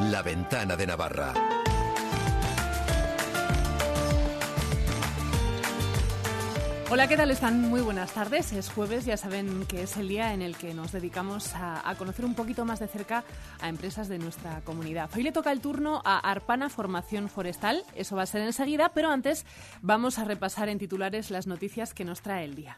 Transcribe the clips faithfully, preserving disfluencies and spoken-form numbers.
La Ventana de Navarra. Hola, ¿qué tal están? Muy buenas tardes. Es jueves, ya saben que es el día en el que nos dedicamos a, a conocer un poquito más de cerca a empresas de nuestra comunidad. Hoy le toca el turno a Arpana Formación Forestal, eso va a ser enseguida, pero antes vamos a repasar en titulares las noticias que nos trae el día.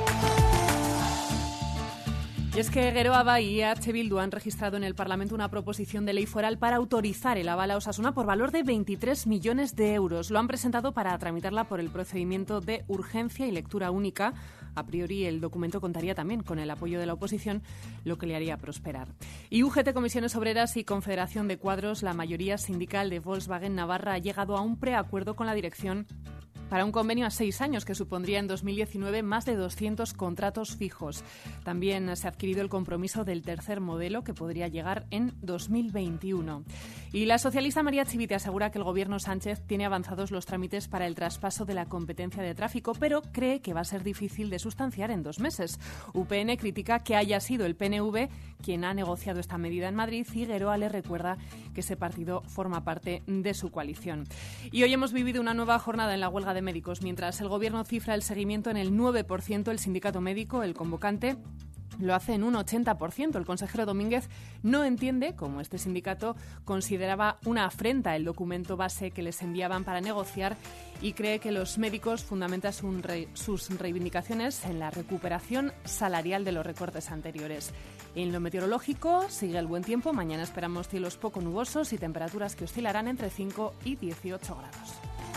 Y es que Geroa y E H Bildu han registrado en el Parlamento una proposición de ley foral para autorizar el aval a Osasuna por valor de veintitrés millones de euros. Lo han presentado para tramitarla por el procedimiento de urgencia y lectura única. A priori, el documento contaría también con el apoyo de la oposición, lo que le haría prosperar. Y U G T, Comisiones Obreras y Confederación de Cuadros, la mayoría sindical de Volkswagen Navarra, ha llegado a un preacuerdo con la dirección para un convenio a seis años que supondría en dos mil diecinueve más de doscientos contratos fijos. También se ha adquirido el compromiso del tercer modelo que podría llegar en dos mil veintiuno. Y la socialista María Chivite asegura que el gobierno Sánchez tiene avanzados los trámites para el traspaso de la competencia de tráfico, pero cree que va a ser difícil de sustanciar en dos meses. U P N critica que haya sido el P N V quien ha negociado esta medida en Madrid y Geroa le recuerda que ese partido forma parte de su coalición. Y hoy hemos vivido una nueva jornada en la huelga de de médicos. Mientras el Gobierno cifra el seguimiento en el nueve por ciento, el sindicato médico, el convocante, lo hace en un ochenta por ciento. El consejero Domínguez no entiende cómo este sindicato consideraba una afrenta el documento base que les enviaban para negociar y cree que los médicos fundamentan sus reivindicaciones en la recuperación salarial de los recortes anteriores. En lo meteorológico sigue el buen tiempo. Mañana esperamos cielos poco nubosos y temperaturas que oscilarán entre cinco y dieciocho grados.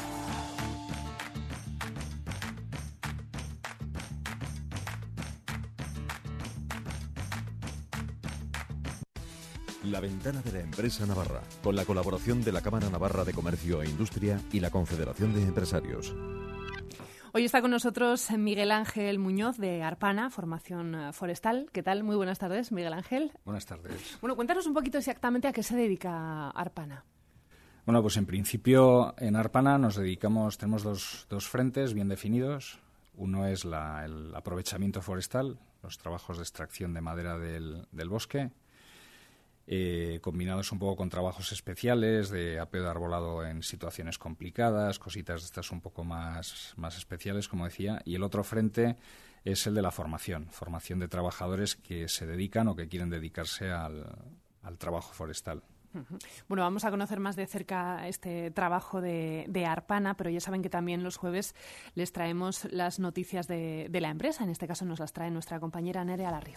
La Ventana de la Empresa Navarra, con la colaboración de la Cámara Navarra de Comercio e Industria y la Confederación de Empresarios. Hoy está con nosotros Miguel Ángel Muñoz de Arpana, Formación Forestal. ¿Qué tal? Muy buenas tardes, Miguel Ángel. Buenas tardes. Bueno, cuéntanos un poquito exactamente a qué se dedica Arpana. Bueno, pues en principio en Arpana nos dedicamos, tenemos dos, dos frentes bien definidos. Uno es la, el aprovechamiento forestal, los trabajos de extracción de madera del, del bosque, Eh, combinados un poco con trabajos especiales de apeo de arbolado en situaciones complicadas, cositas de estas un poco más, más especiales, como decía. Y el otro frente es el de la formación, formación de trabajadores que se dedican o que quieren dedicarse al, al trabajo forestal. Bueno, vamos a conocer más de cerca este trabajo de, de Arpana, pero ya saben que también los jueves les traemos las noticias de, de la empresa. En este caso nos las trae nuestra compañera Nerea Larrio.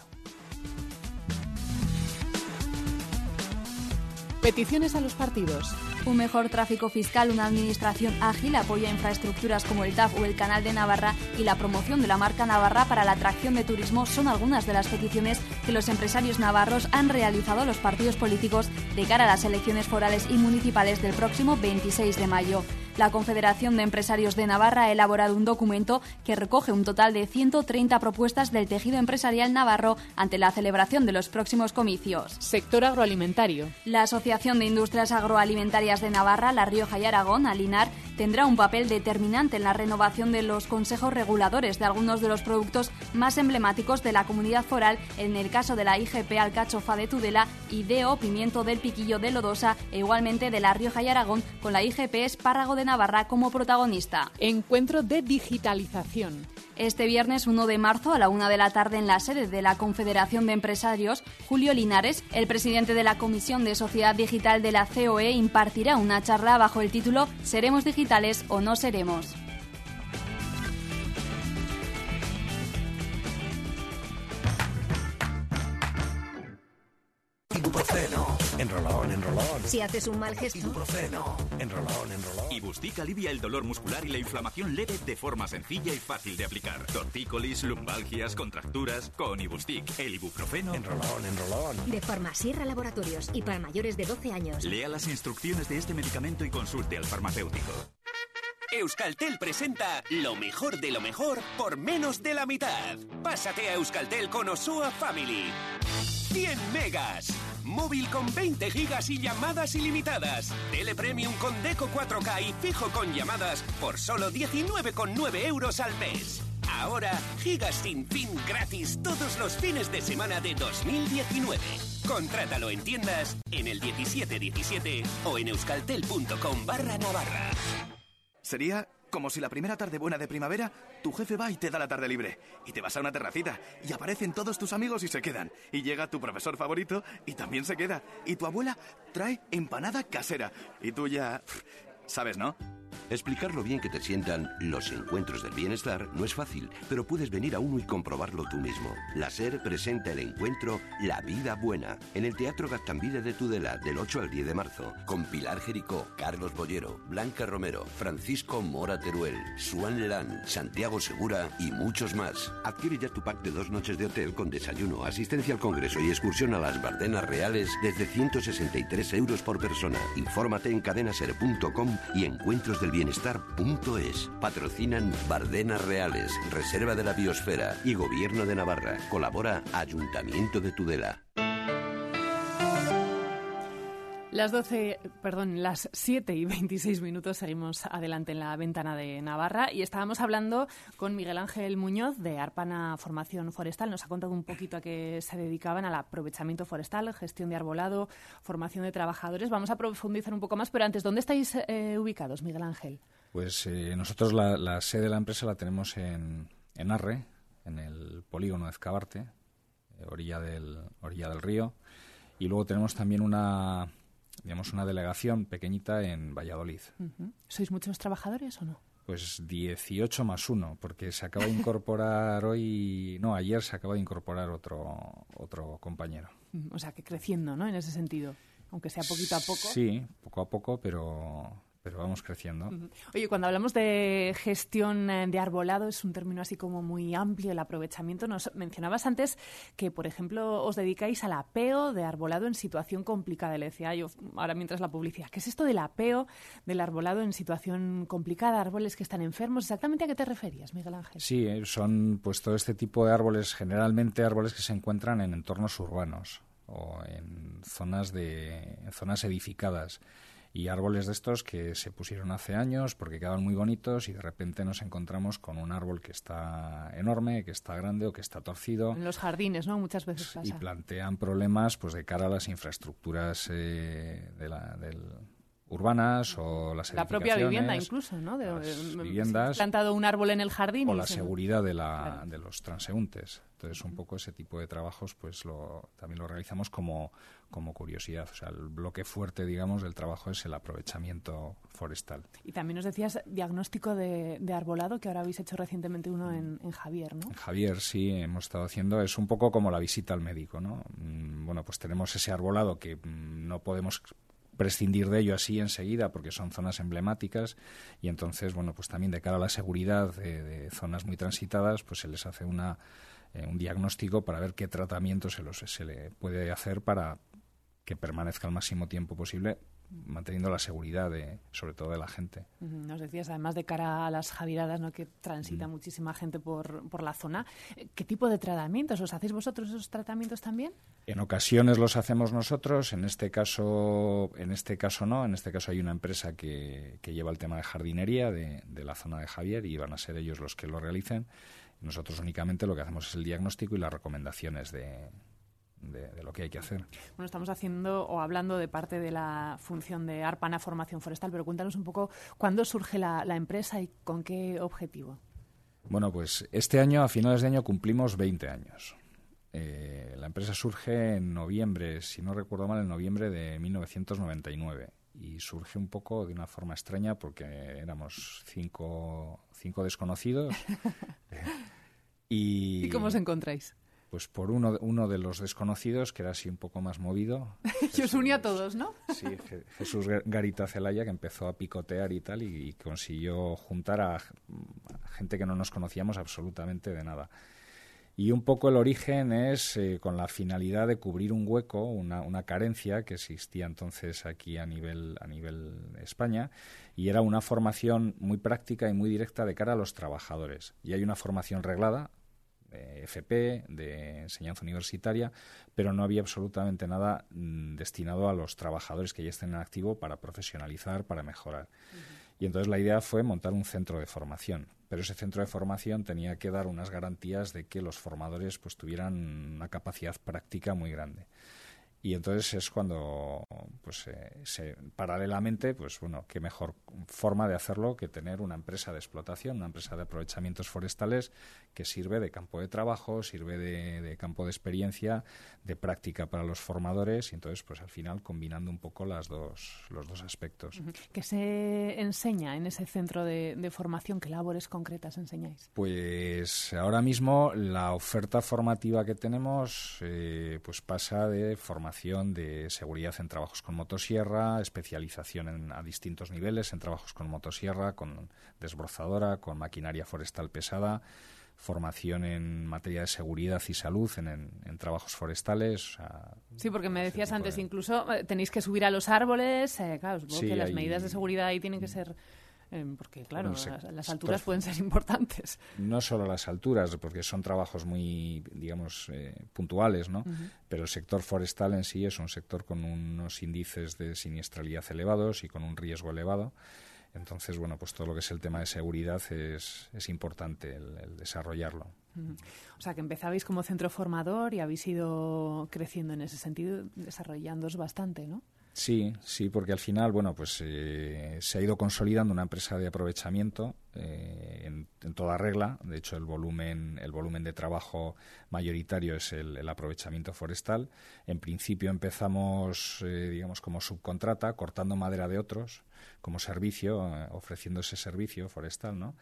Peticiones a los partidos. Un mejor tráfico fiscal, una administración ágil, apoyo a infraestructuras como el T A F o el Canal de Navarra y la promoción de la marca Navarra para la atracción de turismo son algunas de las peticiones que los empresarios navarros han realizado a los partidos políticos de cara a las elecciones forales y municipales del próximo veintiséis de mayo. La Confederación de Empresarios de Navarra ha elaborado un documento que recoge un total de ciento treinta propuestas del tejido empresarial navarro ante la celebración de los próximos comicios. Sector agroalimentario. La Asociación de Industrias Agroalimentarias de Navarra, La Rioja y Aragón, Alinar, tendrá un papel determinante en la renovación de los consejos reguladores de algunos de los productos más emblemáticos de la comunidad foral, en el caso de la I G P Alcachofa de Tudela y D O Pimiento del Piquillo de Lodosa, e igualmente de La Rioja y Aragón, con la I G P Espárrago de Navarra como protagonista. Encuentro de digitalización. Este viernes uno de marzo a la una de la tarde en la sede de la Confederación de Empresarios, Julio Linares, el presidente de la Comisión de Sociedad Digital de la C O E, impartirá una charla bajo el título ¿Seremos digitales o no seremos? Ibuprofeno, enrolón, enrolón. Si haces un mal gesto. Ibuprofeno, enrolón, enrolón. Ibustic alivia el dolor muscular y la inflamación leve de forma sencilla y fácil de aplicar. Tortícolis, lumbalgias, contracturas. Con Ibustic, el ibuprofeno. Enrolón, enrolón. De Farmasierra Laboratorios y para mayores de doce años. Lea las instrucciones de este medicamento y consulte al farmacéutico. Euskaltel presenta lo mejor de lo mejor por menos de la mitad. Pásate a Euskaltel con Osoa Family. cien megas. Móvil con veinte gigas y llamadas ilimitadas. Tele Premium con Deco cuatro K y fijo con llamadas por solo diecinueve con nueve euros al mes. Ahora, gigas sin fin gratis todos los fines de semana de dos mil diecinueve. Contrátalo en tiendas, en el diecisiete diecisiete o en euskaltel.com barra Navarra. Sería como si la primera tarde buena de primavera, tu jefe va y te da la tarde libre. Y te vas a una terracita y aparecen todos tus amigos y se quedan. Y llega tu profesor favorito y también se queda. Y tu abuela trae empanada casera. Y tú ya... ¿sabes, no? Explicar lo bien que te sientan los encuentros del bienestar no es fácil, pero puedes venir a uno y comprobarlo tú mismo. La SER presenta el encuentro La Vida Buena en el Teatro Gaztambide de Tudela del ocho al diez de marzo, con Pilar Jericó, Carlos Bollero, Blanca Romero, Francisco Mora Teruel, Suan Lerán, Santiago Segura y muchos más. Adquiere ya tu pack de dos noches de hotel con desayuno, asistencia al congreso y excursión a las Bardenas Reales desde ciento sesenta y tres euros por persona. Infórmate en cadenaser punto com y encuentros del bienestar punto es. Patrocinan Bardenas Reales, Reserva de la Biosfera y Gobierno de Navarra. Colabora Ayuntamiento de Tudela. Las doce, perdón, las siete y veintiséis minutos seguimos adelante en la ventana de Navarra y estábamos hablando con Miguel Ángel Muñoz de Arpana Formación Forestal. Nos ha contado un poquito a qué se dedicaban, al aprovechamiento forestal, gestión de arbolado, formación de trabajadores. Vamos a profundizar un poco más, pero antes, ¿dónde estáis eh, ubicados, Miguel Ángel? Pues eh, nosotros la, la sede de la empresa la tenemos en, en Arre, en el polígono de Ezcabarte, eh, orilla del, orilla del río, y luego tenemos también una... digamos, una delegación pequeñita en Valladolid. Uh-huh. ¿Sois muchos trabajadores o no? Pues dieciocho más uno, porque se acaba de incorporar hoy... No, ayer se acaba de incorporar otro otro compañero. O sea, que creciendo, ¿no?, en ese sentido, aunque sea poquito a poco. Sí, poco a poco, pero... pero vamos creciendo. Uh-huh. Oye, cuando hablamos de gestión de arbolado, es un término así como muy amplio, el aprovechamiento. Nos mencionabas antes que, por ejemplo, os dedicáis al apeo de arbolado en situación complicada. Le decía yo ahora mientras la publicidad, ¿qué es esto del apeo del arbolado en situación complicada? Árboles que están enfermos. ¿Exactamente a qué te referías, Miguel Ángel? Sí, son pues todo este tipo de árboles, generalmente árboles que se encuentran en entornos urbanos o en zonas de en zonas edificadas. Y árboles de estos que se pusieron hace años porque quedaban muy bonitos y de repente nos encontramos con un árbol que está enorme, que está grande o que está torcido. En los jardines, ¿no? Muchas veces pasa. Y plantean problemas pues de cara a las infraestructuras eh, de la, del, urbanas o las la propia vivienda incluso, ¿no? De, las viviendas. Si has plantado un árbol en el jardín. O y la se... seguridad de, la, claro. de los transeúntes. Entonces, un poco ese tipo de trabajos pues lo, también lo realizamos como, como curiosidad. O sea, el bloque fuerte, digamos, del trabajo es el aprovechamiento forestal. Y también nos decías diagnóstico de, de arbolado, que ahora habéis hecho recientemente uno en, en Javier, ¿no? En Javier, sí, hemos estado haciendo, es un poco como la visita al médico, ¿no? Bueno, pues tenemos ese arbolado que no podemos prescindir de ello así enseguida porque son zonas emblemáticas y entonces, bueno, pues también de cara a la seguridad de, de zonas muy transitadas, pues se les hace una eh, un diagnóstico para ver qué tratamiento se, los, se le puede hacer para que permanezca el máximo tiempo posible manteniendo la seguridad de, sobre todo de la gente. Nos decías, además de cara a las Javieradas, ¿no?, que transita mm. muchísima gente por, por la zona. ¿Qué tipo de tratamientos? ¿Os hacéis vosotros esos tratamientos también? En ocasiones los hacemos nosotros, en este caso en este caso no, en este caso hay una empresa que, que lleva el tema de jardinería de, de la zona de Javier y van a ser ellos los que lo realicen. Nosotros únicamente lo que hacemos es el diagnóstico y las recomendaciones de... De, de lo que hay que hacer. Bueno, estamos haciendo o hablando de parte de la función de Arpana Formación Forestal, pero cuéntanos un poco cuándo surge la, la empresa y con qué objetivo. Bueno, pues este año, a finales de año, cumplimos veinte años. Eh, la empresa surge en noviembre, si no recuerdo mal, en noviembre de mil novecientos noventa y nueve y surge un poco de una forma extraña porque éramos cinco, cinco desconocidos. eh, y, ¿Y cómo os encontráis? Pues por uno, uno de los desconocidos, que era así un poco más movido. Y os unía a todos, ¿no? Sí, Jesús Garita Celaya, que empezó a picotear y tal, y, y consiguió juntar a, a gente que no nos conocíamos absolutamente de nada. Y un poco el origen es eh, con la finalidad de cubrir un hueco, una, una carencia que existía entonces aquí a nivel, a nivel España, y era una formación muy práctica y muy directa de cara a los trabajadores. Y hay una formación reglada, de F P, de enseñanza universitaria, pero no había absolutamente nada mmm, destinado a los trabajadores que ya estén en activo para profesionalizar, para mejorar. Uh-huh. Y entonces la idea fue montar un centro de formación, pero ese centro de formación tenía que dar unas garantías de que los formadores pues tuvieran una capacidad práctica muy grande. Y entonces es cuando, pues, eh, se, paralelamente, pues bueno, qué mejor forma de hacerlo que tener una empresa de explotación, una empresa de aprovechamientos forestales que sirve de campo de trabajo, sirve de, de campo de experiencia, de práctica para los formadores, y entonces, pues al final combinando un poco las dos, los dos aspectos. ¿Qué se enseña en ese centro de, de formación? ¿Qué labores concretas enseñáis? Pues ahora mismo la oferta formativa que tenemos eh, pues pasa de formación de seguridad en trabajos con motosierra, especialización en, a distintos niveles en trabajos con motosierra, con desbrozadora, con maquinaria forestal pesada, formación en materia de seguridad y salud en, en, en trabajos forestales. O sea, sí, porque me decías antes, de... incluso eh, tenéis que subir a los árboles. Eh, claro, supongo sí, que las hay... medidas de seguridad ahí tienen que ser... porque, claro, bueno, las, las alturas pueden ser importantes. No solo las alturas, porque son trabajos muy, digamos, eh, puntuales, ¿no? Uh-huh. Pero el sector forestal en sí es un sector con unos índices de siniestralidad elevados y con un riesgo elevado. Entonces, bueno, pues todo lo que es el tema de seguridad es, es importante el, el desarrollarlo. Uh-huh. O sea, que empezabais como centro formador y habéis ido creciendo en ese sentido, desarrollándoos bastante, ¿no? Sí, sí, porque al final, bueno, pues eh, se ha ido consolidando una empresa de aprovechamiento eh, en, en toda regla. De hecho, el volumen, el volumen de trabajo mayoritario es el, el aprovechamiento forestal. En principio empezamos, eh, digamos, como subcontrata, cortando madera de otros, como servicio, eh, ofreciendo ese servicio forestal, ¿no?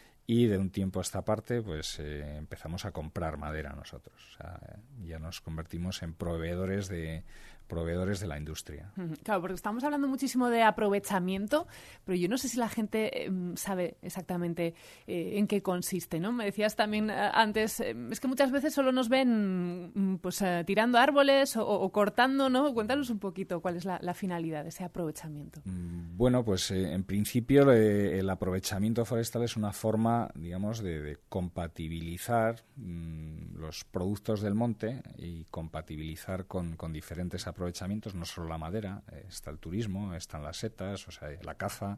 Y de un tiempo a esta parte, pues eh, empezamos a comprar madera nosotros. O sea, ya nos convertimos en proveedores de proveedores de la industria. Claro, porque estamos hablando muchísimo de aprovechamiento, pero yo no sé si la gente eh, sabe exactamente eh, en qué consiste, ¿no? Me decías también eh, antes, eh, es que muchas veces solo nos ven pues eh, tirando árboles o, o cortando, ¿no? Cuéntanos un poquito cuál es la, la finalidad de ese aprovechamiento. Bueno, pues eh, en principio eh, el aprovechamiento forestal es una forma, digamos, de, de compatibilizar mmm, los productos del monte y compatibilizar con, con diferentes aprovechamientos, no solo la madera, eh, está el turismo, están las setas, o sea, la caza,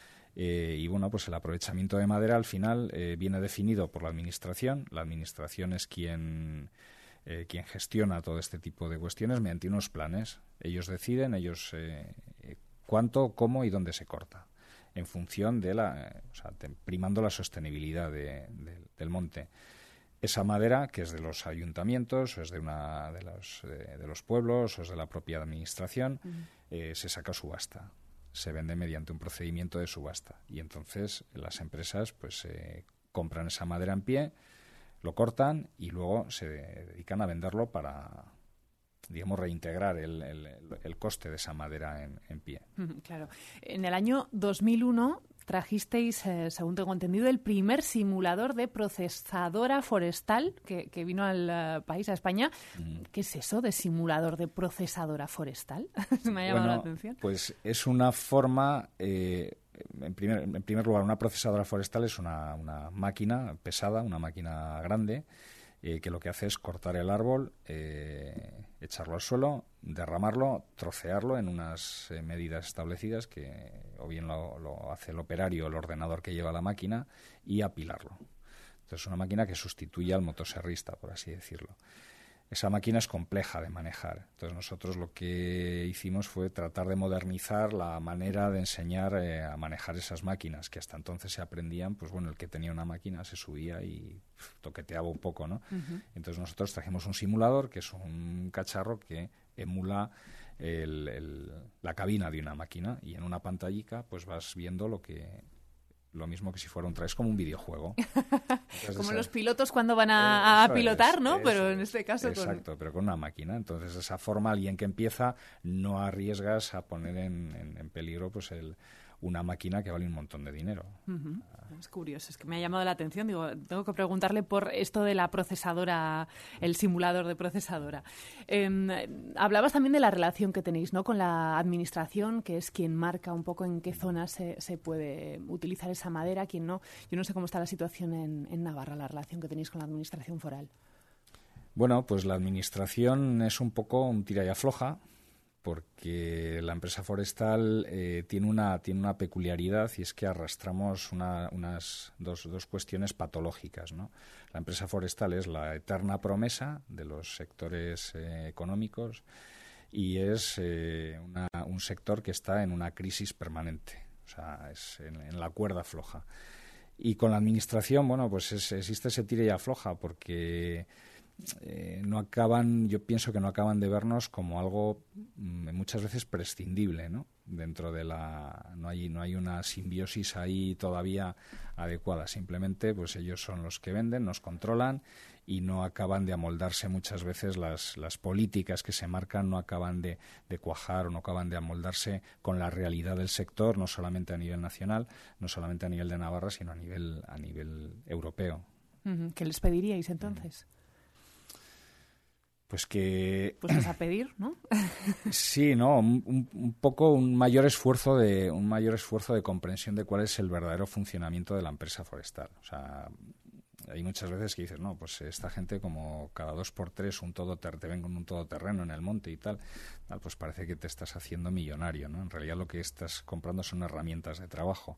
eh, y bueno, pues el aprovechamiento de madera al final eh, viene definido por la administración. La administración es quien, eh, quien gestiona todo este tipo de cuestiones mediante unos planes. Ellos deciden, ellos eh, cuánto, cómo y dónde se corta, en función de la, eh, o sea, de, primando la sostenibilidad de, de, del monte. Esa madera, que es de los ayuntamientos, o es de una de los, de, de los pueblos, o es de la propia administración, uh-huh. eh, se saca a subasta. Se vende mediante un procedimiento de subasta. Y entonces las empresas pues eh, compran esa madera en pie, lo cortan y luego se dedican a venderlo para, digamos, reintegrar el, el, el coste de esa madera en, en pie. Uh-huh, claro. En el año dos mil uno... trajisteis, eh, según tengo entendido, el primer simulador de procesadora forestal que, que vino al uh, país, a España. Mm. ¿Qué es eso de simulador de procesadora forestal? Me ha llamado bueno, la atención. Pues es una forma, eh, en, primer, en primer lugar, una procesadora forestal es una, una máquina pesada, una máquina grande, eh, que lo que hace es cortar el árbol, eh, echarlo al suelo, derramarlo, trocearlo en unas eh, medidas establecidas que o bien lo, lo hace el operario o el ordenador que lleva la máquina, y apilarlo. Entonces es una máquina que sustituye al motoserrista, por así decirlo. Esa máquina es compleja de manejar. Entonces nosotros lo que hicimos fue tratar de modernizar la manera de enseñar eh, a manejar esas máquinas, que hasta entonces se aprendían, pues bueno, el que tenía una máquina se subía y pff, toqueteaba un poco, ¿no? Uh-huh. Entonces nosotros trajimos un simulador, que es un cacharro que emula el, el, la cabina de una máquina, y en una pantallica pues vas viendo lo que... lo mismo que si fuera un traje, es como un videojuego. Entonces, como esa, los pilotos cuando van a, a pilotar, es, ¿no? Eso, pero en este caso... Exacto, con... pero con una máquina. Entonces, de esa forma, alguien que empieza no arriesgas a poner en, en, en peligro pues el, una máquina que vale un montón de dinero. Uh-huh. Es curioso, es que me ha llamado la atención. Digo, tengo que preguntarle por esto de la procesadora, el simulador de procesadora. Eh, hablabas también de la relación que tenéis, ¿no?, con la administración, que es quien marca un poco en qué zonas se, se puede utilizar esa madera, quién no. Yo no sé cómo está la situación en, en Navarra, la relación que tenéis con la administración foral. Bueno, pues la administración es un poco un tira y afloja, porque la empresa forestal eh, tiene una tiene una peculiaridad, y es que arrastramos una, unas dos, dos cuestiones patológicas, ¿no? La empresa forestal es la eterna promesa de los sectores eh, económicos, y es eh, una, un sector que está en una crisis permanente, o sea, es en, en la cuerda floja. Y con la administración, bueno, pues es, existe ese tira y afloja, porque eh, no acaban, yo pienso que no acaban de vernos como algo mm, muchas veces prescindible, ¿no? Dentro de la, no hay no hay una simbiosis ahí todavía adecuada. Simplemente, pues ellos son los que venden, nos controlan y no acaban de amoldarse muchas veces las, las políticas que se marcan, no acaban de, de cuajar o no acaban de amoldarse con la realidad del sector, no solamente a nivel nacional, no solamente a nivel de Navarra, sino a nivel, a nivel europeo. ¿Qué les pediríais entonces? Pues que... Pues a pedir, ¿no? Sí, ¿no? Un, un poco un mayor esfuerzo de un mayor esfuerzo de comprensión de cuál es el verdadero funcionamiento de la empresa forestal. O sea, hay muchas veces que dices, no, pues esta gente como cada dos por tres un todoter- te ven con un todoterreno en el monte y tal, tal, pues parece que te estás haciendo millonario, ¿no? En realidad lo que estás comprando son herramientas de trabajo.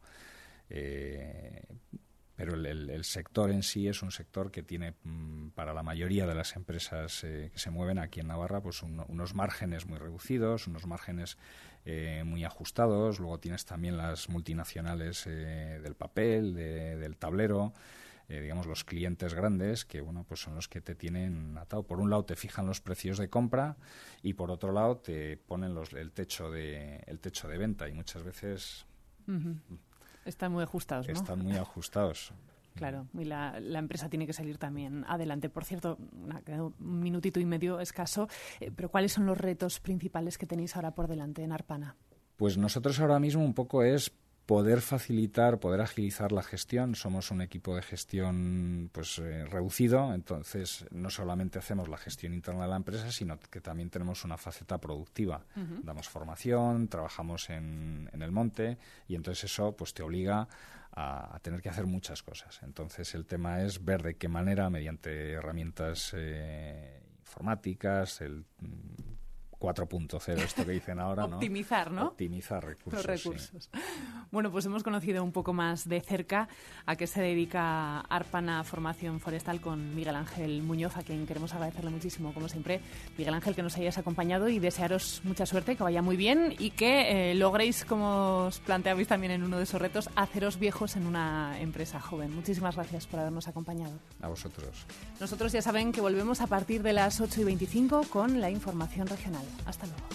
Eh, pero el, el, el sector en sí es un sector que tiene, mmm, para la mayoría de las empresas eh, que se mueven aquí en Navarra, pues un, unos márgenes muy reducidos, unos márgenes eh, muy ajustados. Luego tienes también las multinacionales eh, del papel, de, del tablero, eh, digamos los clientes grandes, que bueno, pues son los que te tienen atado. Por un lado te fijan los precios de compra y por otro lado te ponen los, el techo de el techo de venta, y muchas veces uh-huh. Están muy ajustados, ¿no? Están muy ajustados. Claro, y la, la empresa tiene que salir también adelante. Por cierto, ha quedado un minutito y medio escaso, eh, pero ¿cuáles son los retos principales que tenéis ahora por delante en Arpana? Pues nosotros ahora mismo un poco es poder facilitar, poder agilizar la gestión. Somos un equipo de gestión pues eh, reducido, entonces no solamente hacemos la gestión interna de la empresa, sino que también tenemos una faceta productiva. Uh-huh. Damos formación, trabajamos en, en el monte, y entonces eso pues te obliga a, a tener que hacer muchas cosas. Entonces el tema es ver de qué manera, mediante herramientas eh, informáticas, el cuatro punto cero, esto que dicen ahora, ¿no? Optimizar, ¿no? Optimizar recursos. Los recursos. Sí. Bueno, pues hemos conocido un poco más de cerca a qué se dedica Arpana Formación Forestal con Miguel Ángel Muñoz, a quien queremos agradecerle muchísimo, como siempre, Miguel Ángel, que nos hayas acompañado, y desearos mucha suerte, que vaya muy bien y que eh, logréis, como os planteabais también en uno de esos retos, haceros viejos en una empresa joven. Muchísimas gracias por habernos acompañado. A vosotros. Nosotros ya saben que volvemos a partir de las ocho y veinticinco con la información regional. Hasta luego.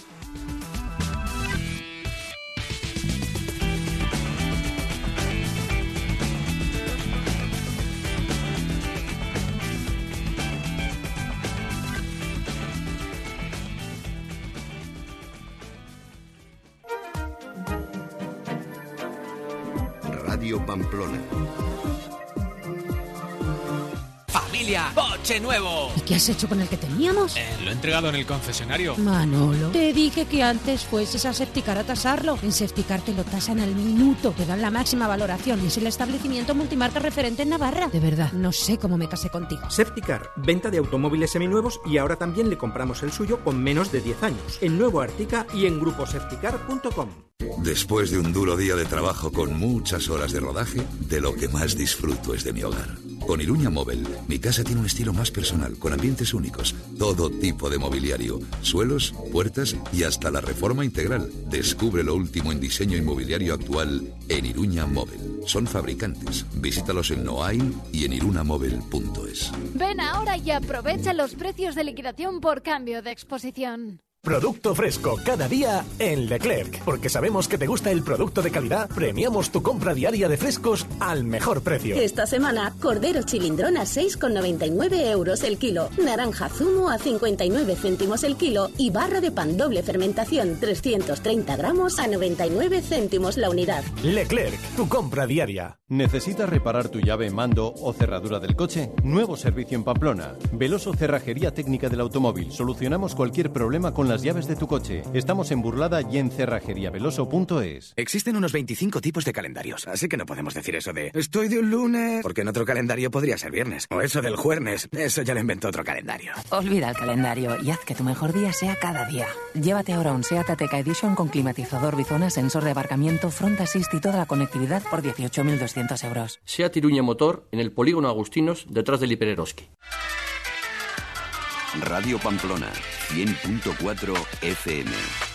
Radio Pamplona. ¡Familia! ¡Coche nuevo! ¿Y qué has hecho con el que teníamos? Eh, lo he entregado en el concesionario. Manolo, te dije que antes fueses a Septicar a tasarlo. En Septicar te lo tasan al minuto, te dan la máxima valoración y es el establecimiento multimarca referente en Navarra. De verdad, no sé cómo me casé contigo. Septicar, venta de automóviles seminuevos, y ahora también le compramos el suyo con menos de diez años. En Nuevo Artica y en grupo septicar punto com. Después de un duro día de trabajo con muchas horas de rodaje, de lo que más disfruto es de mi hogar. Con Iruña Móvil, mi casa tiene un estilo más personal, con ambientes únicos, todo tipo de mobiliario, suelos, puertas y hasta la reforma integral. Descubre lo último en diseño inmobiliario actual en Iruña Móvil. Son fabricantes. Visítalos en Noain y en irunamóvil punto es. Ven ahora y aprovecha los precios de liquidación por cambio de exposición. Producto fresco cada día en Leclerc. Porque sabemos que te gusta el producto de calidad, premiamos tu compra diaria de frescos al mejor precio. Esta semana, cordero chilindrón a seis con noventa y nueve euros el kilo, naranja zumo a cincuenta y nueve céntimos el kilo y barra de pan doble fermentación trescientos treinta gramos a noventa y nueve céntimos la unidad. Leclerc, tu compra diaria. ¿Necesitas reparar tu llave, mando o cerradura del coche? Nuevo servicio en Pamplona. Veloso Cerrajería Técnica del Automóvil. Solucionamos cualquier problema con las llaves de tu coche. Estamos en Burlada y en cerrajería veloso punto es. Existen unos veinticinco tipos de calendarios, así que no podemos decir eso de estoy de un lunes, porque en otro calendario podría ser viernes. O eso del jueves, eso ya lo inventó otro calendario. Olvida el calendario y haz que tu mejor día sea cada día. Llévate ahora un SEAT Ateca Edition con climatizador, bizona, sensor de aparcamiento, front assist y toda la conectividad por dieciocho mil doscientos euros. SEAT Iruña Motor en el polígono Agustinos, detrás del Hiper Eroski. Radio Pamplona, cien punto cuatro F M.